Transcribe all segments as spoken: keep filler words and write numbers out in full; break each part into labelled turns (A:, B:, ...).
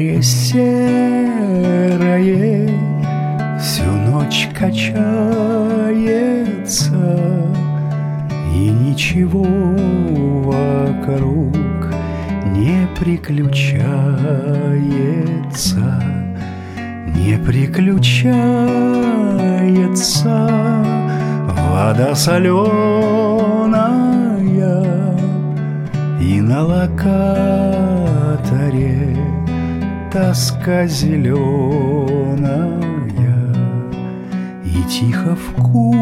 A: море серое всю ночь качается, и ничего вокруг не приключается, не приключается. Вода соленая, и на локаторе тоска зеленая, и тихо в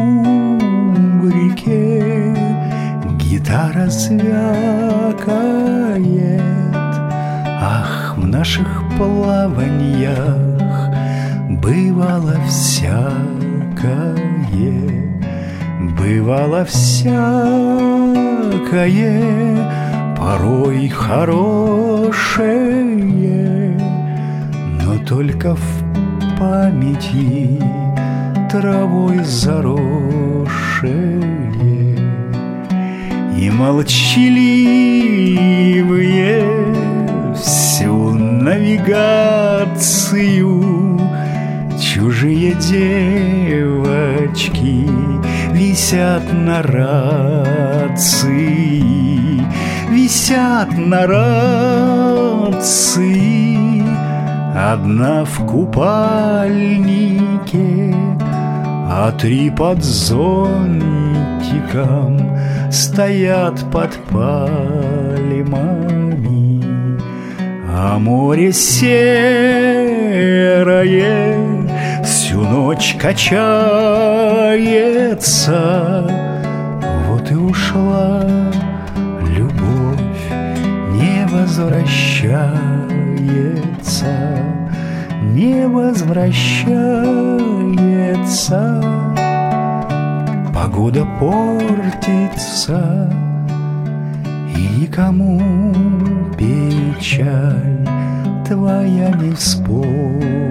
A: кубрике гитара звякает. Ах, в наших плаваньях бывало всякое, бывало всякое, порой хорошее, но только в памяти травой заросшее. И молчаливые всю навигацию чужие девочки висят на рации, висят на рации. Одна в купальнике, а три под зонтиком стоят под пальмами. А море серое всю ночь качается. Вот и ушла любовь, не возвращается, не возвращается. Погода портится, и никому печаль твоя не вспомнится.